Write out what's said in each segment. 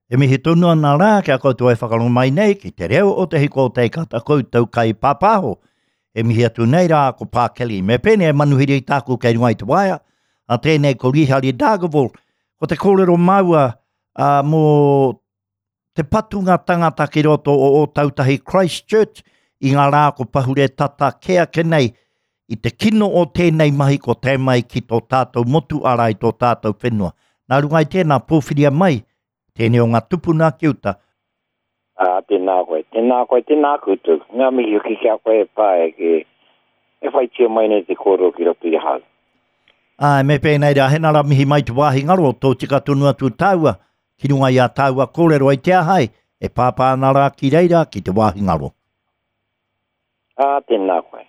E mihi tonu ana rā kia koutou e whakalong mai nei ki te reo o te hiko o te kata koutou kai pāpaho. E mihi atu nei rā ko Pākeli. Me pene e manuhiri i tāku kei rungai te waia. A tēnei ko Rihari Dagavol. Ko te kōrero maua mō te patunga tangata ki roto o tautahi Christchurch i ngā rā ko pahure tata kea kenei i te kino o tēnei mahi ko tēmai ki tō tātou motu arai tō tātou whenua. Nā rungai tēnā pōwhiria mai. Tēnei o ngā tupuna ki uta. Tēnā koe, tēnā kutu. Ngā mihi o ki kia koe pae ki e whai tia mai nei te kōrero ki roto i hau. Me pēnei rea, henara mihi mai tu wāhi ngaro tō tika tonu atu taua. Ki runga i a taua kōrero ai te ahai, e pāpāna rā ki reira ki te wāhi ngaro. Tēnā koe.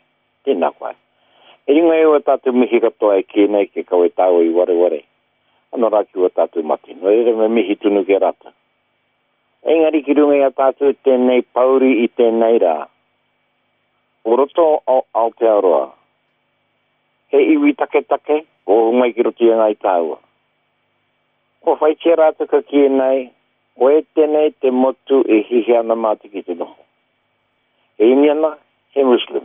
E ringa e o tātou mihi katoa e ki nei ke kawe tāua i ware. Ano rā ki o tātou mati. No ere me mihi tunu ke rata. Engari ki runga i a tātou tēnei pauri i tēnei rā. O roto o Aotearoa. He iwi take, o hungai ki roto i ngai tāua. Ko whai tia rata ka ki nei, o e tēnei te motu e hihi ana māti ki te noho. He iniana, he Muslim.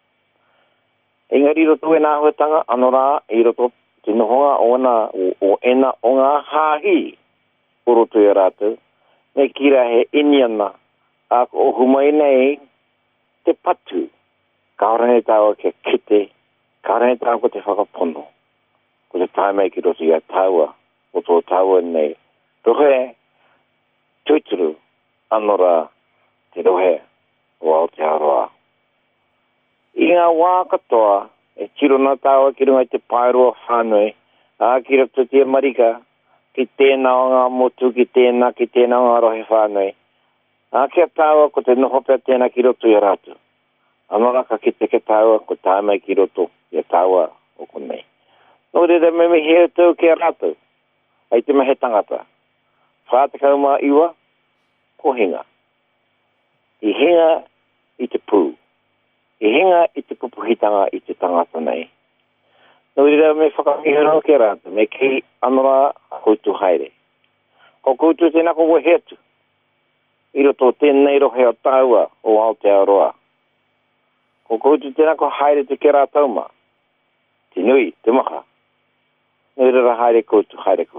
Engari roto e nā huetanga, ano rā, i roto te nohonga o ena o ngā hāhi o roto e rātou, me kira he iniana, a o humai nei te patu, ka oranei tāua ke kite, ka oranei tāua ko te whakapono, ko te taimai ki roto i a tāua, o tō tāua nei, rohe, tuituru, anora, te rohe, o Aotearoa. I ngā wā katoa, e tiro nā tāua ki runga te Paeroa whānui, ki roto te marika, ki tēnā o ngā motu, ki tēnā o ngā rohe whānui. Kia tāua ko te noho pia tēnā ki roto i rātu. Anora ka ki te ke tāua ko tāmai ki roto i tāua o konei. Nō reira me me hea tau ki rātu, ai te mehe tangata. Whātakau mā iwa, ko hinga. I hinga i te pū. I hinga i te pupuhitanga i te tangata nei. Nō reira me whakamihero ki rātu, me ki anora koutu haere. Ko koutu tēnā ko wehetu. I roto tēnei rohe o tāua o Aotearoa. Ko koutu tēnā ko haere te kera tauma. Te nui, te maha. Nō reira haere koutu.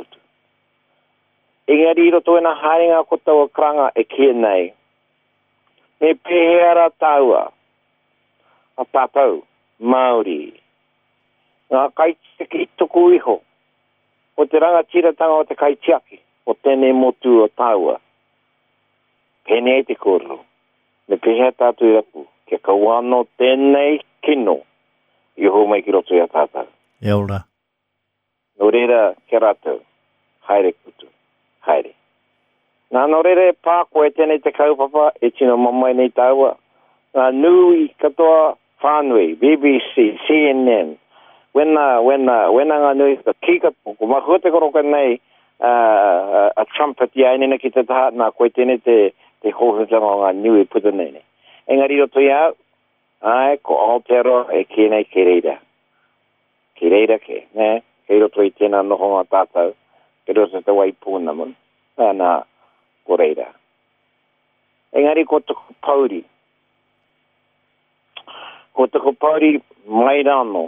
Engari i roto ena haere ngā kotaua kranga e kia nei. Me pehera tāua. A tātou, Māori. Ngā kaitiaki i tuku iho. O te rangatiratanga o te kaitiaki. O tēnei motu o tāua. Pēnei te kōrero. Me pehea tātou i rapu. Kia kauano tēnei kino. I ho mai ki roto i a tātou. E ora. Nō reira kia rātou. Haere kutu. Haere. Nā nō reira e pā koe tēnei te kaupapa. E tino mamai nei tāua. Ngā nui katoa whānui, BBC, CNN, wena ngā nui ka kika poko, mahua te koroka nei a trumpet i ainena ki te taha, nā koe tēne te hohutanga o ngā nui puta nei. Engari roto i au, ko Aotearoa e kēnei ke reira. Ke reira ke, ne? Kei roto i tēnā noho ngā tātou, ke roto te wai pūna mun, nā ko reira. Engari ko tuku pauri. Ko te kopauri Mairano.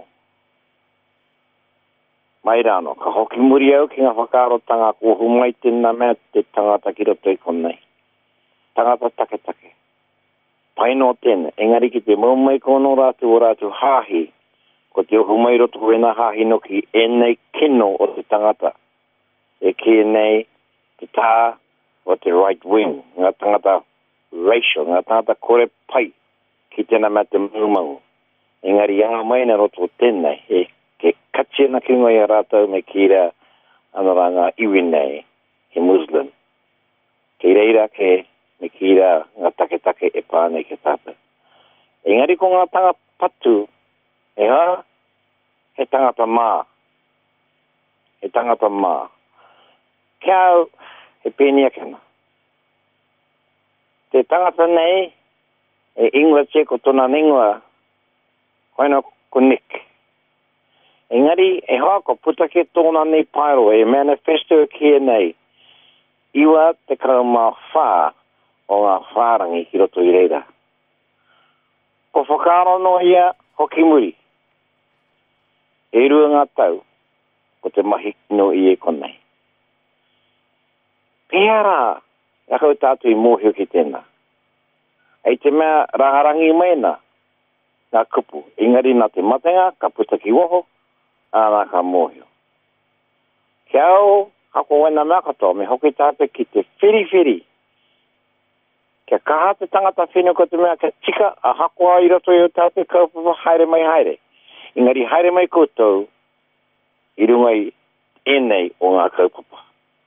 Ka hoki muri au ki ngā whakarotanga ko humai tēnā mea te tangata ki roto i konei. Tangata take. Paino tēnā, engari ki te maumai kono rātu o rātu hāhi, ko te humai roto wena hāhi noki e nei kino o te tangata. E ki nei te tā o te right wing, ngā tangata racial, ngā tangata kore pai. Ki tēnā mea te mūmau. Engari anga mai na roto tēnei, ke kachena ki ngai a rātou me kira anora ngā iwi nei, he Muslim. Ke reira ke me kira ngā take e pānei ke tātou. Engari ko ngā tanga patu, he tangata mā. Kia au, he pēnia kena. Te tangata nei, e ingwa ko tōna ningwa, koina ko Nick. Engari, e hoa ko puta ke tōna nei Paeroa, e manifesto kia nei. iwa te kaumā whā o ngā whārangi ki roto i reira. Ko whakaro no ia hoki muri. E rua ngā tau, ko te mahi no i e konei. Pēhara, rakau tātou i mōhio ki tēnā. Ei te mea raharangi mena, ngā kupu. Ingari nā te matenga, ka puta ki woho, ānā ka mōhio. Kia au, hako wena mea katoa, me hoki tātou ki te whiri. Kia kaha te tangata whenua ko te mea ka tika, a hako i roto i o tātou kaupapa haere mai haere. Ingari haere mai koutou, i runga i enei o ngā kaupapa.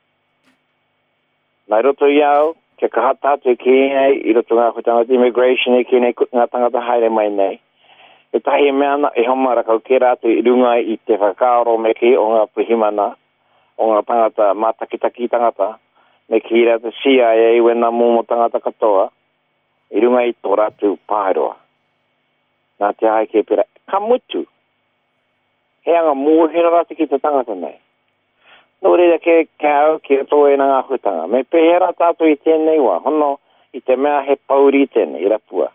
Nai roto i au, kia kaha tātou ki enei, i roto ngā kutangata immigration e ki enei ngā tangata haere mai nei. E tahi e mea e homara kau ke rātou i runga i te whakaaro me ki o ngā puhimana, o ngā tangata mātakitaki tangata, me ki rātou CIA wena mōmo tangata katoa, i runga i tō rātou pāheroa. Nā te hae ke pera, ka mutu. He anga mōhera rātou ki te tangata nei. Nō reira ke au ki tō e ngā hutanga. Me pehera tātou i tēnei wā, hono i te mea he pauri tēnei, i rapua.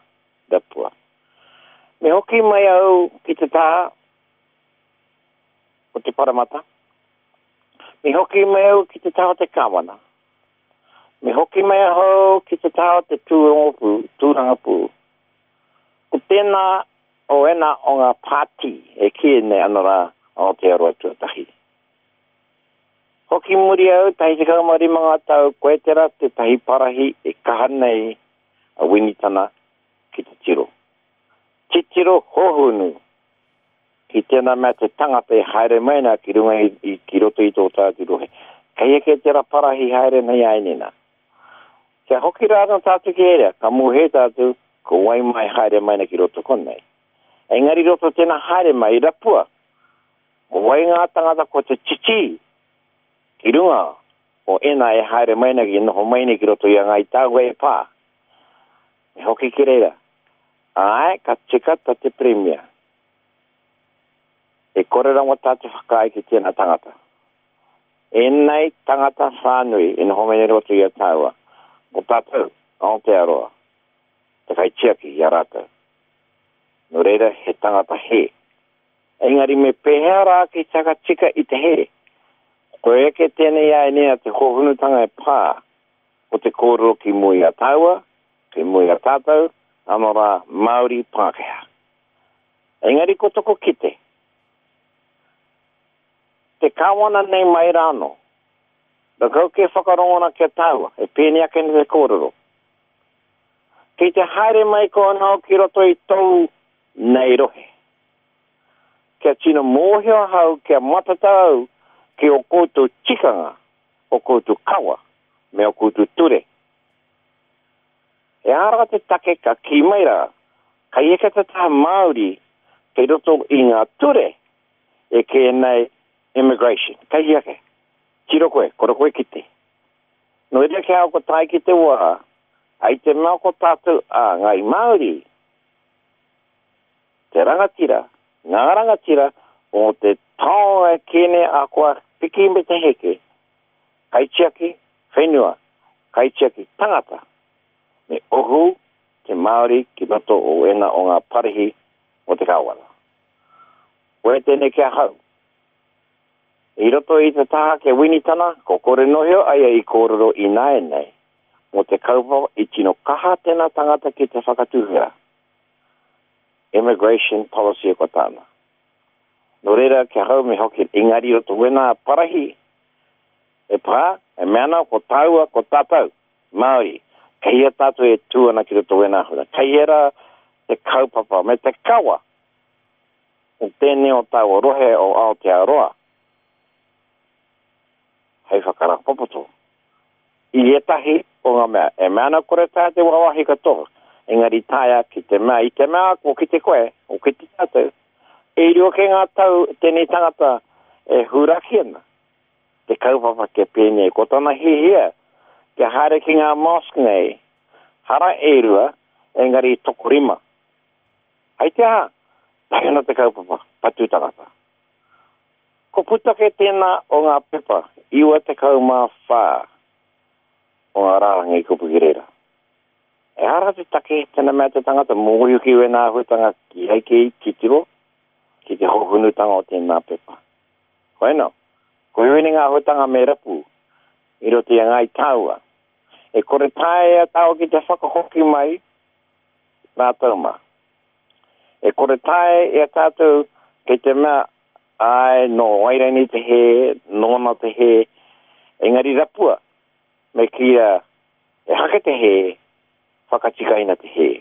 Me hoki mai au ki te taha, o te paramata. Me hoki mai au ki te taha o te kawana. Me hoki mai au ki te taha o te tūrangapu. Ko tēnā o ena o ngā pāti e ki nei anora o te aroa tuatahi. Hoki muri au, tahi te kaumari mga tau, koe tera te tahi parahi e kaha nei a winitana ki te tiro. Titiro hohunu ki tēnā mea te tangata e haere maina ki runga i ki roto i tō tātu rohe. Kei eke tera parahi haere nei ainena. Kia hoki rāna tātu ki ere, ka muhe tātu ko wai mai haere maina ki roto konei. Engari roto tēnā haere mai i rapua. Ko wai ngā tangata ko te titi ki runga o ena e haere maina ki noho maina ki roto i a ngai tāua e pā. E hoki ki reira. Ai, ka tika ta te premia. E kore rango tātu whakai ki tēnā tangata. E nei tangata whānui e noho maina roto i a tāua. O tātou, Aotearoa. Te kai tiaki i a rātou. No reira he tangata he. Engari me pehea rā ki taka tika i te he. Ko eke tēnei ai nea te hohunutanga e pā. O te kōrero ki mui a tāua, ki mui a tātou, anora Māori Pākehā. Engari ko toko kite. Te kawana nei mai rāno. Da kau ke whakarongona kia tāua, e pēni ake ni te kōrero. Kei te haere mai ko anau ki roto i tau nei rohe. Kia tino mōhio hau, kia matatau, ki o koutou tikanga, o koutou kawa, me o koutou ture. E ara te take ka ki maira, ka eka te taha Māori, kei roto i ngā ture, e ke nei immigration. Kai ake, tiro koe, koro koe kite. No ere ke hao ko tai ki te wā, ai te mea ko tātou a ngai Māori, te rangatira, ngā rangatira, o te taonga kene a koa piki me te heke, kai tiaki, whenua, kai tiaki, tangata, me ohu te Māori ki roto o ena o ngā parihi o te kawana. Koe tēne kia hau. I roto i te taha ke winitana, ko kore nohio aia i kōrero i nāe nei. Mo te kaupapa i tino kaha tēnā tangata ki te whakatuhera. Immigration policy e ko tāna. No reira kia hau me hoki ingari roto wena parahi. E pā, e meana ko tāua, ko tātou, Māori. Kei a tātou e tūana ki roto wena hura. Kei era te kaupapa me te kawa. O tēne o tāua rohe o Aotearoa. Hei whakara popoto. I etahi o ngā mea. E meana kore tā te wawahi katoa. Engari tāia ki te mea. I te mea o ki te koe. O ki te tātou. E rio ke ngā tau tēnei tangata e hurakiana. Te kaupapa ke pēne. Ko tana hihia. Ke haere ki ngā mosque nei. Hara e rua. Engari tokorima. Hei te aha. Tāiona te kaupapa. Patu tangata. Ko puta ke tēnā o ngā pepa. Iwa te kaumā whā. o ngā rārangi kupuhirera. E hara te take tēnā mea te tangata mōhiu ki wena hutanga ki heike ki tiro, ki te hohunutanga o tēnā pepa. Koena, ko hiwene ngā hutanga me rapu, i roto ia ngai tāua. E kore tae a tāua ki te whakahoki mai, nā tauma. E kore tae e tātou ki te mea, ai no wairani te he, nona te he, engari rapua, me kia e hake te he, whakatikaina te he.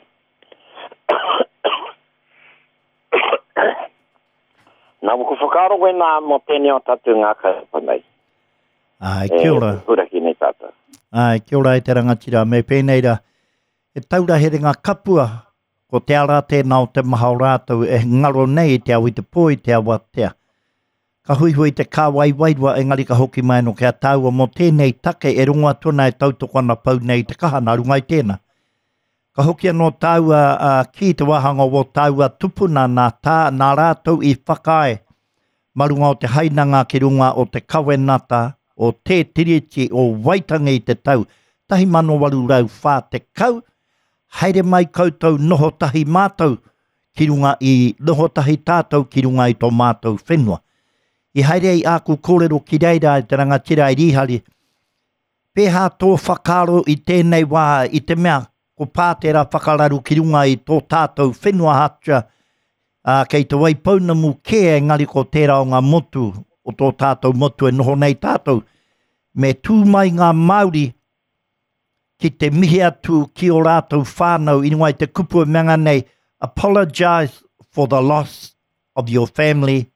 Nā wuku whakaro koe nā mo tēne o tātou ngā kaipanei. Ai, kia ora. Huraki nei tātou. Ai, kia ora e te rangatira. Me pēnei ra, e taura here ngā kapua, ko te ara tēnā o te maha o rātou, e ngaro nei te au i te pōi, te au atea. Ka hui te kāwai wairua engari ka hoki mai no kia tāua mo tēnei take e runga tuna e tautoko ana pau nei te kahana rungai tēnā. Ka hoki anō tāua ki te wahanga o tāua tupuna nā rātou i whakae. Marunga o te hainanga ki runga o te kawenata, o te tiriti o waitangi i te tau. Tahi mano waru rau whā te kau, haere mai koutou noho tahi mātou ki runga i noho tahi tātou ki runga i tō mātou whenua. I haere i aku kōrero ki reira i te rangatira i rihari. Pēhā tō whakaro i tēnei wā i te mea, ko pātera whakararu ki runga i tō tātou whenua hatua, kei te waipauna mu ke engari ko tērā o ngā motu, o tō tātou motu e noho nei tātou, me tū mai ngā Māori ki te mihi atu ki o rātou whānau, inua i te kupua meanga nei, apologize for the loss of your family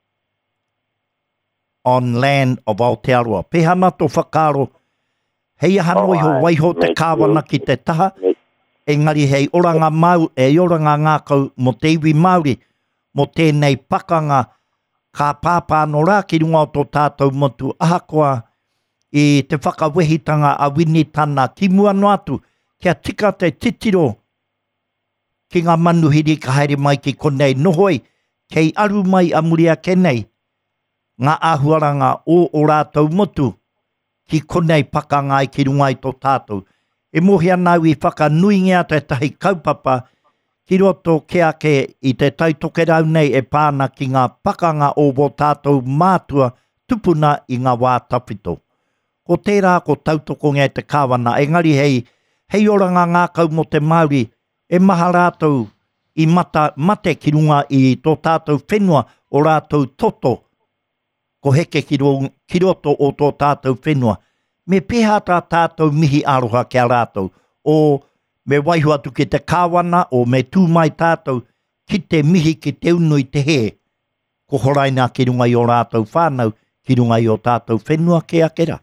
on land of Aotearoa. Pehana tō whakaro, hei hanoi ho waiho te kāwana ki te taha, engari hei oranga mau, e oranga ngākau mo te iwi Māori, mo tēnei pakanga, ka pāpāno rā ki runga o tō tātou motu ahakoa, i te whakawehitanga a wini tana ki mua no atu, kia tika te titiro ki ngā manuhiri ka haere mai ki konei nohoi, kei aru mai a muria kenei, ngā āhuaranga o rātou motu ki konei pakanga i ki runga i tō tātou. E mohi anau i whakanuingia te tahi kaupapa ki roto ke ake i te taitoke rau nei e pāna ki ngā pakanga o wō tātou mātua tupuna i ngā wā tawhito. Ko tērā ko tautoko ngai te kāwana, engari hei oranga ngākau mo te Māori, e maha rātou i mate ki runga i tō tātou whenua o rātou toto, ko heke ki roto o tō tātou whenua. Me pēhā tātou mihi aroha kia rātou, o me waihu atu ki te kāwana, o me tū mai tātou ki te mihi ki te unu i te he, ko horaina ki runga i o rātou whānau, ki runga i o tātou whenua ke akera.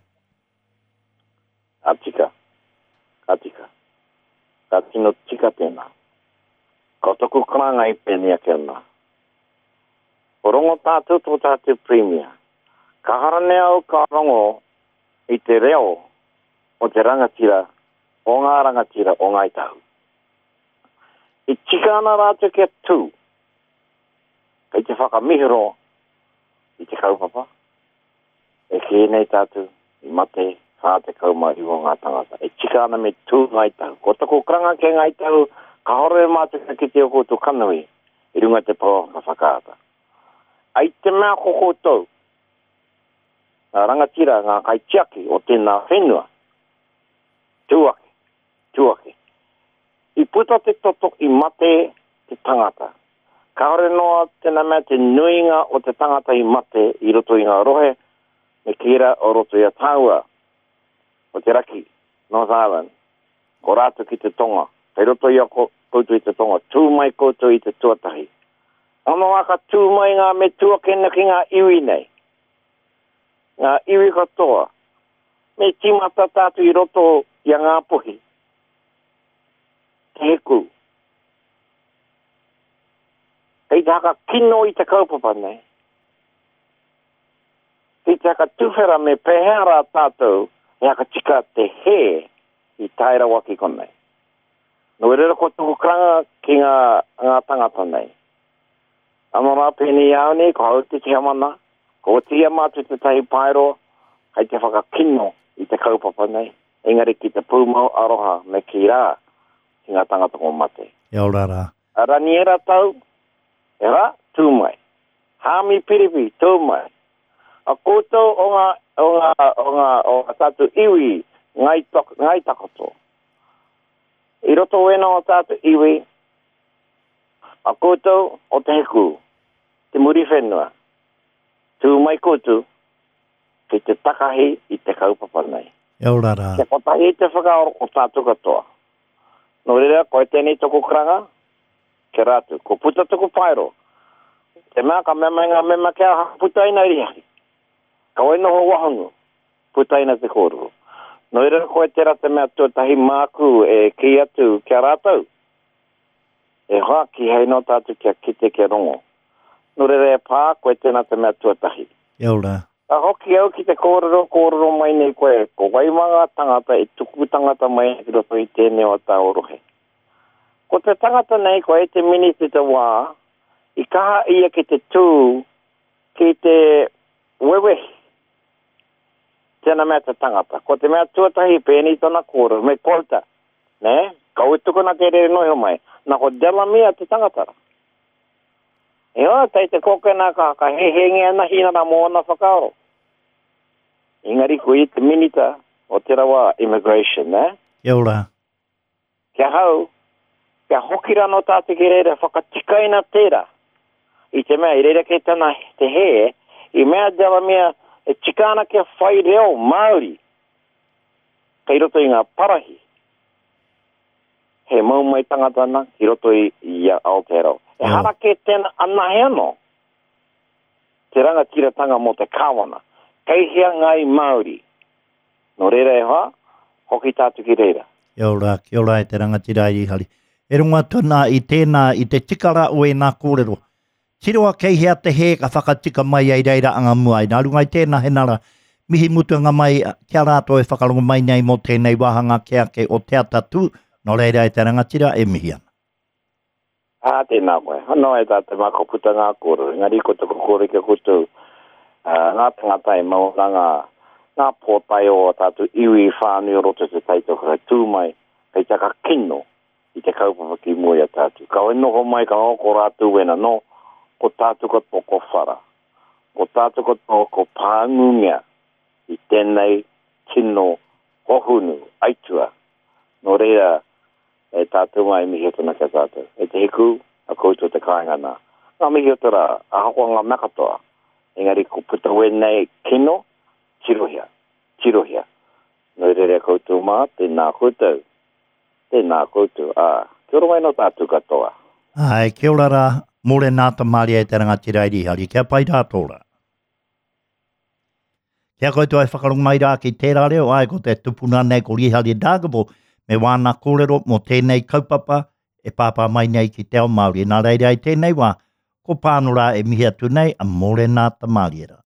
Atika. Ka tino tika tēnā. Ka toku karanga i pēnia kēnā. O rongo tātou tō tātou premier. Ka harane au ka rongo i te reo o te rangatira, o ngā rangatira o ngai tau. I tika ana rātou kia tū. Kei te whakamihiro i te kaupapa. E kēnei tātou i mate whā te kauma i o ngā tangata. E tika ana me tū ngai tau. Ko tako kranga ke ngai tau, ka hore mātuka ki te oko tō kanui, i runga te pō ka whakaata. Ai te mea koko tau, ngā rangatira, ngā kaitiaki o tēnā whenua, tuake. I puta te toto i mate te tangata. Ka hore noa tēnā mea te nuinga o te tangata i mate i roto i ngā rohe, me kira o roto i a tāua, o te raki, North Island, ko rātu ki te tonga, hei roto i a koutu i te tonga, tū mai koutu i te tuatahi. Ano aka tū mai ngā me tuakena ki ngā iwi nei. Ngā iwi katoa, me timata tātu i roto i a ngā puhi. Te heku. Hei te haka kino i te kaupapa nei. Hei te haka tuwhera me pehera tātou, e haka tika te he i taira waki konei. No e rera ko tuku kranga ki ngā tangata nei. Ano rā pēni iau nei, ko hau te tia mana, ko tia mātu te tahi pairo, hei te whakakino i te kaupapa nei. engari ki te pūmau aroha me ki rā ki ngā tangata ko mate. Ia ora rā. A rani era tau, e rā, tūmai. Hāmi piripi, tūmai. A koutou o ngā tātu iwi ngai takoto. I roto wena o tātu iwi, a koutou o te heku, te muri whenua. Tūmai koutou, ki te takahi i te kaupapa nei. Ia ora rā. Te kotahi te whakaoro o tātu katoa. Nō reira, koe tēnei toko kranga, ke rātu. Ko puta toko pairo. Te mea ka mema kia putaina irihari. Ka wai noho wahongu, putaina te kōruru. Nō reira, koe tera te mea tuatahi māku e ki atu kia rātau. E hoa ki hei no tātu kia kite kia rongo. Nō reira e pā, koe tēnā te mea tuatahi. Ia ora. A hoki au ki te kōrero mai nei koe, ko waimanga tangata, e tuku tangata mai ki roto i tēnei o tā orohe. Ko te tangata nei koe, te miniti te wā, i kaha ia ki te tū, ki te wewe. Tēnā mea te tangata. Ko te mea tuatahi pēni tona kōrero, me kolta. Ne? Kau i tukuna te rere noho mai. Nā ko delamia te tangatara. Ea, tai te kokena ka hehenge ana hina na moana whakaoro. Ingari ko i te minita o te rawa immigration, ne? Ia ora. Kia hau, kia hokira no tāte ki reira whakatikaina tērā. I te mea, i reira kei tana te he, i mea dela mea e tikana kia whai reo Māori. Kei roto i ngā parahi. He maumai tangatana, ki roto i Aotearoa. E hara ke tēnā anahea no. Te rangatiratanga mo te kāwana. Kei hea ngai Māori. No reira e hoa, hoki tātu ki reira. Ia ora, kia ora e te rangatira i hari. E runga tuna i tēnā, i te tikara o e nā kōrero. Tiroa kei hea te he ka whakatika mai ai reira anga muai. Nā runga i tēnā he nara, mihi mutunga mai, kia rātou e whakarongo mai nei mo tēnei wahanga kia ke o te atatu. No reira e te rangatira e mihi ana. Tēnā koe. Hano e tā te makaputa ngā kōrero. Ngari ko te kokore kia koutou. Ngā tangata e mauna ngā pōtai o tātou iwi whānui o roto te taito kai tūmai. Kei taka kino i te kaupapa ki mua ia tātou. Ka noho mai ka hoko rātou wena no. Ko tātou ka toko whara. Ko tātou ka toko pāngungia i tēnei kino hohunu aitua. No reira e tātou mai mihi tuna ka tātou. E te hiku, a koutou te kāingana. Ngā mihi o tera, a hako ngā makatoa. Engari ko puta wenei kino, tirohia. No reira koutou mā, tēnā koutou. Tēnā koutou. Kia ora mai no tātou katoa. Ai, kia ora rā, mōre nāta Māori e te rangatira i rihari, kia pai rātora. Kia koutou ai whakarongo mai rā ki tērā reo, ai ko te tupuna nei ko rihari Dāgabo, me wāna kōrero mo tēnei kaupapa e pāpā mai nei ki te ao Māori. Nā reira i tēnei wā, ko pānora e mihi atu nei a mōre nāta Māori era.